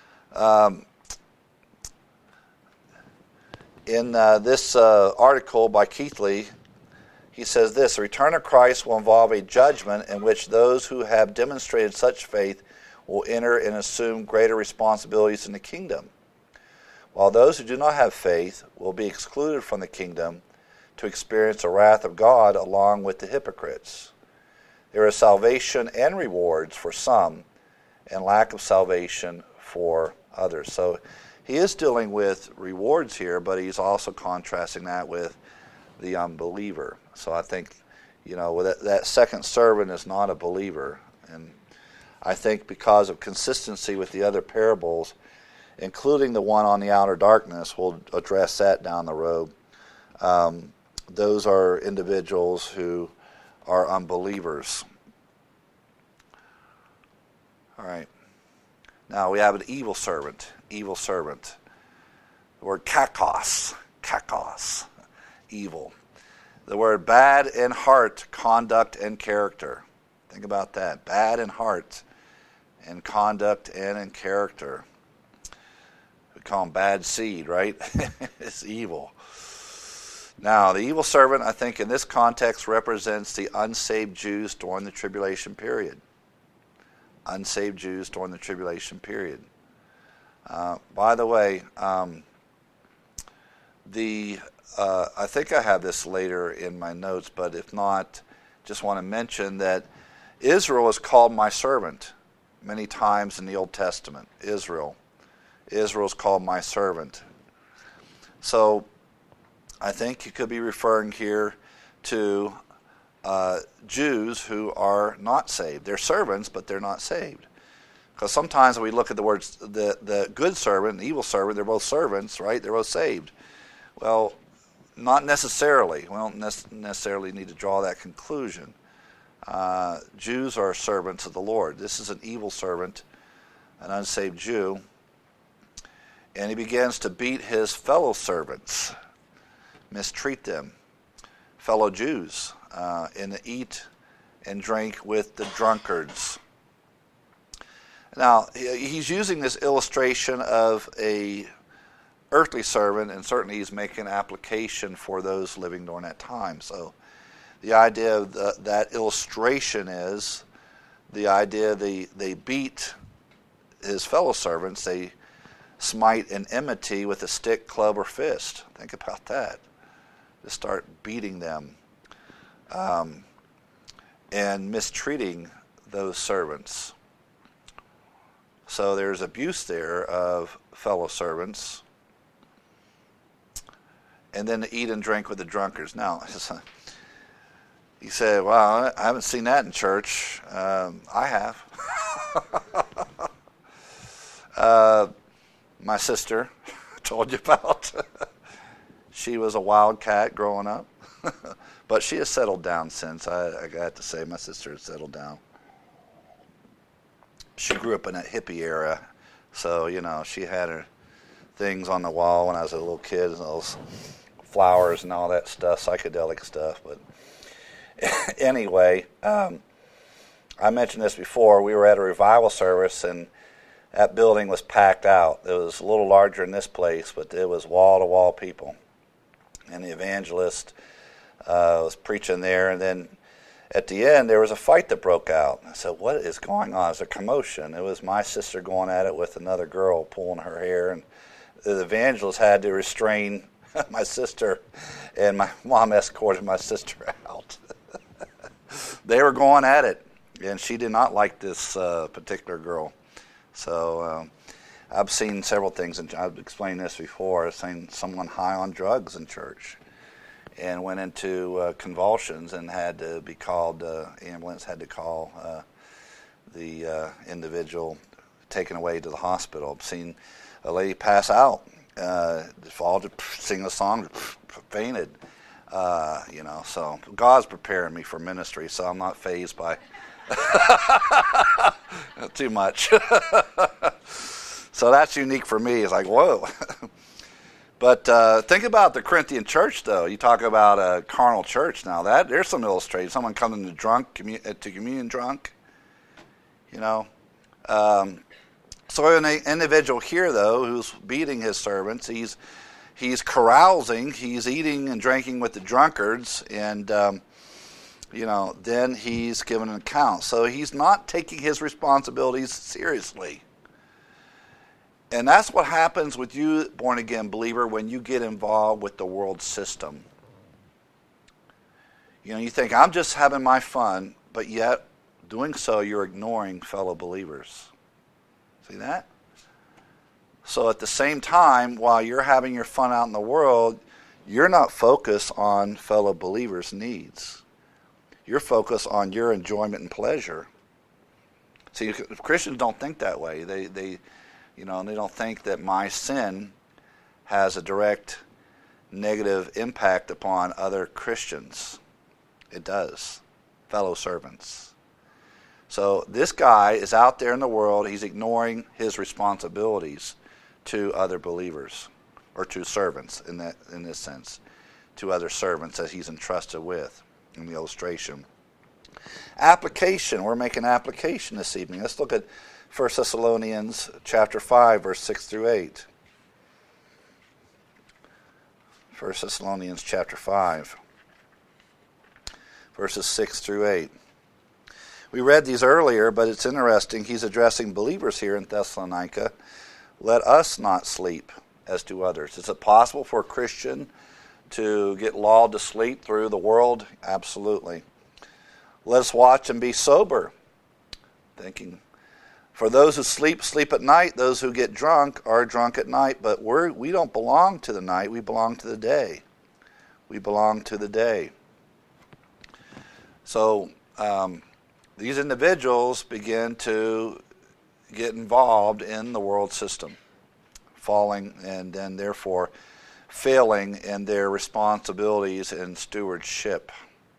in this article by Keith Lee, he says this: the return of Christ will involve a judgment in which those who have demonstrated such faith will enter and assume greater responsibilities in the kingdom, while those who do not have faith will be excluded from the kingdom to experience the wrath of God along with the hypocrites. There is salvation and rewards for some, and lack of salvation for others. So he is dealing with rewards here, but he's also contrasting that with the unbeliever. So I think, that second servant is not a believer. And I think because of consistency with the other parables, including the one on the outer darkness. We'll address that down the road. Those are individuals who are unbelievers. All right. Now we have an evil servant. Evil servant. The word kakos. Kakos. Evil. The word bad in heart, conduct, and character. Think about that. Bad in heart, and conduct, and in character. We call them bad seed, right? It's evil. Now, the evil servant, I think, in this context represents the unsaved Jews during the tribulation period. Unsaved Jews during the tribulation period. By the way, I think I have this later in my notes, but if not, just want to mention that Israel is called my servant many times in the Old Testament. Israel is called my servant. So I think you could be referring here to Jews who are not saved. They're servants, but they're not saved. Because sometimes when we look at the words, the good servant and the evil servant, they're both servants, right? They're both saved. Well, not necessarily. We don't necessarily need to draw that conclusion. Jews are servants of the Lord. This is an evil servant, an unsaved Jew. And he begins to beat his fellow servants, mistreat them, fellow Jews, and eat and drink with the drunkards. Now, he's using this illustration of a earthly servant, and certainly he's making an application for those living during that time. So the idea of that illustration is the idea they beat his fellow servants. They smite an enmity with a stick, club, or fist. Think about that. Just start beating them and mistreating those servants. So there's abuse there of fellow servants. And then to eat and drink with the drunkards. Now, you say, well, I haven't seen that in church. I have. My sister told you about. She was a wildcat growing up. But she has settled down since. I got to say, my sister has settled down. She grew up in that hippie era. So, she had her things on the wall when I was a little kid, and those flowers and all that stuff, psychedelic stuff. But anyway, I mentioned this before. We were at a revival service, and that building was packed out. It was a little larger than this place, but it was wall-to-wall people. And the evangelist was preaching there, and then at the end, there was a fight that broke out. I said, what is going on? It was a commotion. It was my sister going at it with another girl, pulling her hair, and the evangelist had to restrain my sister, and my mom escorted my sister out. They were going at it, and she did not like this particular girl. So I've seen several things, and I've explained this before. I've seen someone high on drugs in church and went into convulsions and had to be called, ambulance had to call the individual, taken away to the hospital. I've seen a lady pass out, fall to sing a song, fainted. So God's preparing me for ministry, so I'm not fazed by too much. So that's unique for me. It's like, whoa. But think about the Corinthian church, though. You talk about a carnal church now. There's some illustration. Someone coming to communion drunk. So an individual here, though, who's beating his servants, he's carousing, he's eating and drinking with the drunkards, and then he's given an account. So he's not taking his responsibilities seriously. And that's what happens with you, born-again believer, when you get involved with the world system. You think, I'm just having my fun, but yet, doing so, you're ignoring fellow believers. See that? So at the same time, while you're having your fun out in the world, you're not focused on fellow believers' needs. You're focused on your enjoyment and pleasure. See, Christians don't think that way. And they don't think that my sin has a direct negative impact upon other Christians. It does. Fellow servants. So this guy is out there in the world. He's ignoring his responsibilities to other believers, or to servants in this sense, to other servants that he's entrusted with in the illustration. Application. We're making application this evening. Let's look at 1 Thessalonians chapter 5, verse 6 through 8. 1 Thessalonians chapter 5, verses 6 through 8. We read these earlier, but it's interesting. He's addressing believers here in Thessalonica. Let us not sleep as do others. Is it possible for a Christian to get lulled to sleep through the world? Absolutely. Let us watch and be sober. Thinking, for those who sleep, sleep at night. Those who get drunk are drunk at night. But we don't belong to the night. We belong to the day. We belong to the day. So these individuals begin to get involved in the world system, falling and then therefore failing in their responsibilities and stewardship.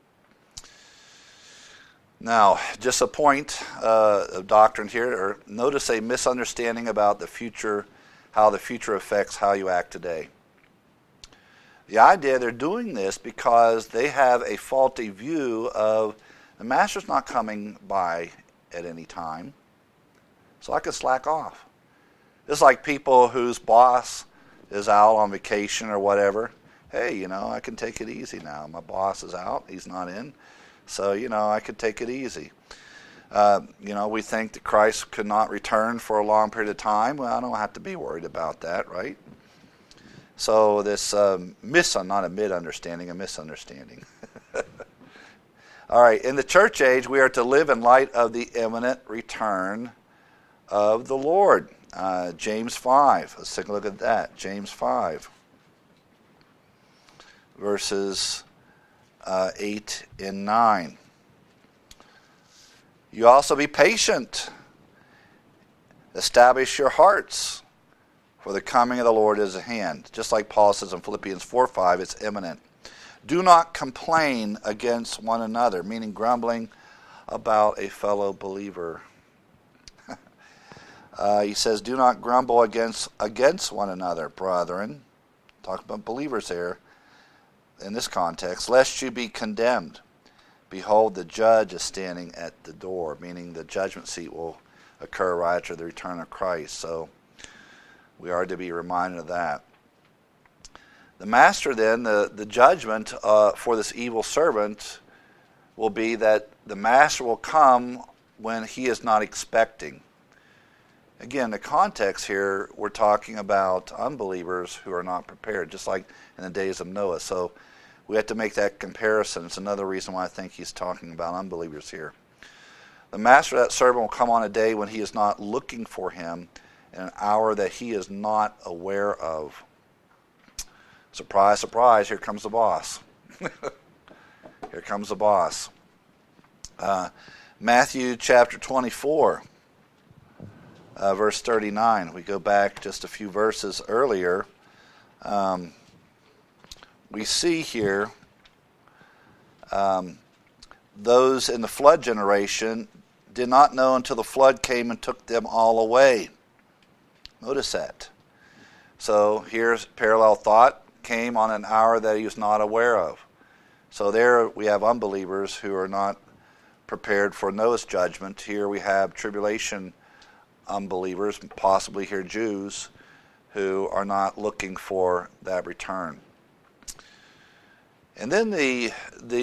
Now, just a point of doctrine here, or notice a misunderstanding about the future, how the future affects how you act today. The idea they're doing this because they have a faulty view of the master's not coming by at any time, so I could slack off. It's like people whose boss is out on vacation or whatever. Hey, I can take it easy now. My boss is out, he's not in. So, I could take it easy. We think that Christ could not return for a long period of time. Well, I don't have to be worried about that, right? So this not a misunderstanding, a misunderstanding. All right, in the church age, we are to live in light of the imminent return of the Lord. James 5. Let's take a look at that. James 5. Verses 8 and 9. You also be patient. Establish your hearts, for the coming of the Lord is at hand. Just like Paul says in Philippians 4:5, it's imminent. Do not complain against one another, meaning grumbling about a fellow believer. He says, do not grumble against one another, brethren. Talking about believers here in this context, lest you be condemned. Behold, the judge is standing at the door, meaning the judgment seat will occur right after the return of Christ. So we are to be reminded of that. The master then, the judgment for this evil servant will be that the master will come when he is not expecting. Again, the context here, we're talking about unbelievers who are not prepared, just like in the days of Noah. So we have to make that comparison. It's another reason why I think he's talking about unbelievers here. The master of that servant will come on a day when he is not looking for him, in an hour that he is not aware of. Surprise, surprise, here comes the boss. Here comes the boss. Matthew chapter 24, verse 39. We go back just a few verses earlier. We see here those in the flood generation did not know until the flood came and took them all away. Notice that. So here's parallel thought. Came on an hour that he was not aware of. So there we have unbelievers who are not prepared for Noah's judgment. Here we have tribulation unbelievers, possibly here Jews, who are not looking for that return. And then the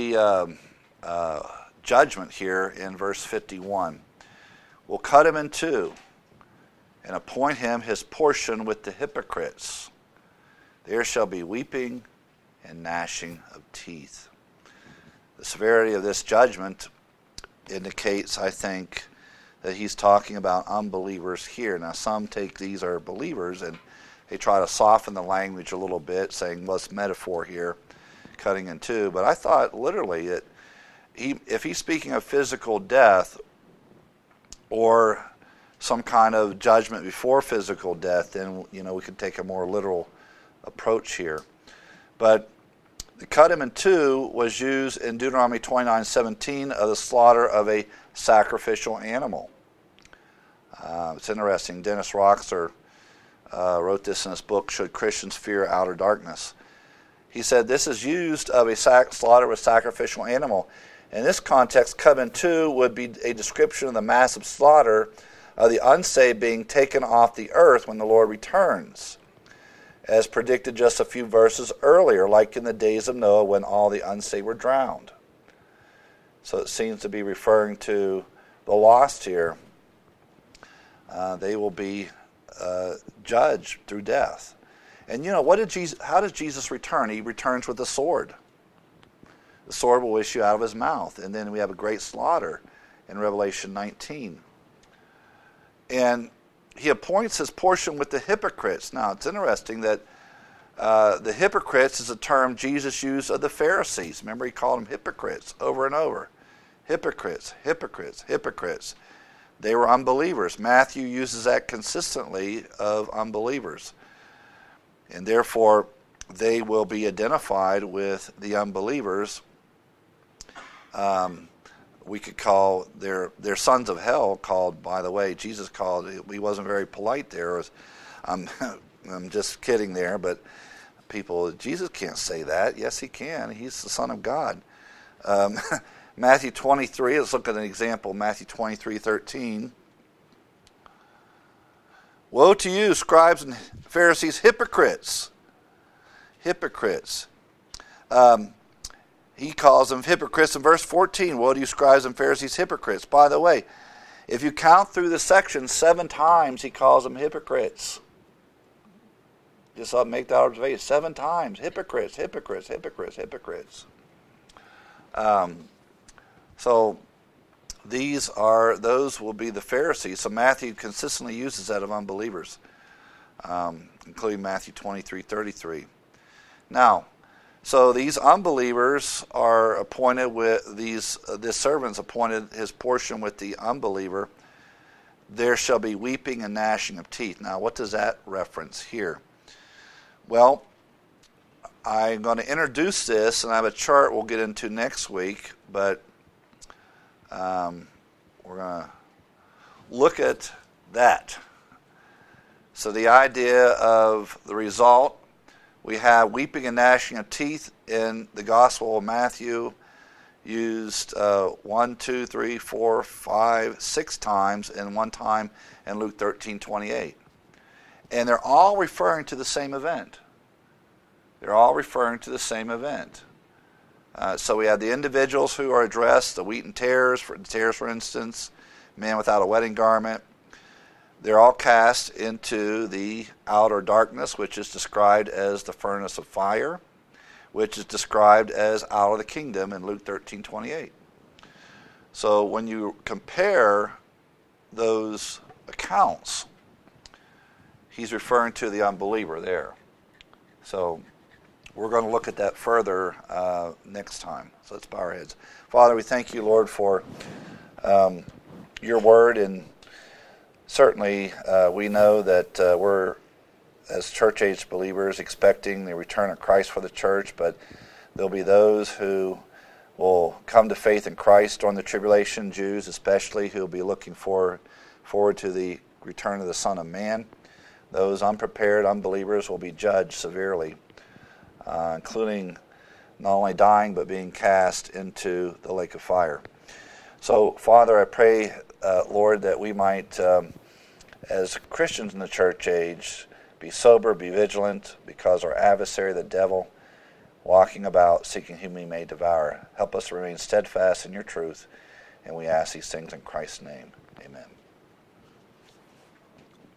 judgment here in verse 51 will cut him in two and appoint him his portion with the hypocrites. There shall be weeping and gnashing of teeth. The severity of this judgment indicates, I think, that he's talking about unbelievers here. Now, some take these are believers and they try to soften the language a little bit, saying, well, it's metaphor here, cutting in two. But I thought literally that if he's speaking of physical death or some kind of judgment before physical death, then we could take a more literal approach here. But the cut him in two was used in Deuteronomy 29:17 of the slaughter of a sacrificial animal. It's interesting. Dennis Roxer wrote this in his book, Should Christians Fear Outer Darkness? He said this is used of a slaughter of a sacrificial animal. In this context, cut him in two would be a description of the massive slaughter of the unsaved being taken off the earth when the Lord returns, as predicted just a few verses earlier, like in the days of Noah when all the unsaved were drowned. So it seems to be referring to the lost here. They will be judged through death. And how does Jesus return? He returns with the sword. The sword will issue out of his mouth. And then we have a great slaughter in Revelation 19. And he appoints his portion with the hypocrites. Now, it's interesting that the hypocrites is a term Jesus used of the Pharisees. Remember, he called them hypocrites over and over. Hypocrites, hypocrites, hypocrites. They were unbelievers. Matthew uses that consistently of unbelievers. And therefore, they will be identified with the unbelievers. We could call their sons of hell, called, by the way, Jesus called, he wasn't very polite there. I'm just kidding there, but Jesus can't say that. Yes, he can. He's the Son of God. Matthew 23, let's look at an example. Matthew 23:13. Woe to you, scribes and Pharisees, hypocrites. Hypocrites. He calls them hypocrites in verse 14. Woe to you, scribes and Pharisees, hypocrites. By the way, if you count through the section, 7 times he calls them hypocrites. Just make that observation. 7 times. Hypocrites, hypocrites, hypocrites, hypocrites. So those will be the Pharisees. So Matthew consistently uses that of unbelievers, including Matthew 23:33. Now, so these unbelievers are appointed with this servant's appointed his portion with the unbeliever. There shall be weeping and gnashing of teeth. Now, what does that reference here? Well, I'm going to introduce this, and I have a chart we'll get into next week, but we're going to look at that. So the idea of the result, we have weeping and gnashing of teeth in the Gospel of Matthew, used 1, 2, 3, 4, 5, 6 times, and 1 time in Luke 13:28. And they're all referring to the same event. They're all referring to the same event. So we have the individuals who are addressed, the wheat and tares, for instance, man without a wedding garment. They're all cast into the outer darkness, which is described as the furnace of fire, which is described as out of the kingdom in Luke 13:28. So when you compare those accounts, he's referring to the unbeliever there. So we're going to look at that further next time. So let's bow our heads. Father, we thank you, Lord, for your word. And certainly we know that we're, as church-age believers, expecting the return of Christ for the church. But there'll be those who will come to faith in Christ during the tribulation, Jews especially, who will be looking forward to the return of the Son of Man. Those unprepared unbelievers will be judged severely, including not only dying but being cast into the lake of fire. So, Father, I pray, Lord, that we might, as Christians in the church age, be sober, be vigilant, because our adversary, the devil, walking about seeking whom he may devour. Help us to remain steadfast in your truth, and we ask these things in Christ's name. Amen.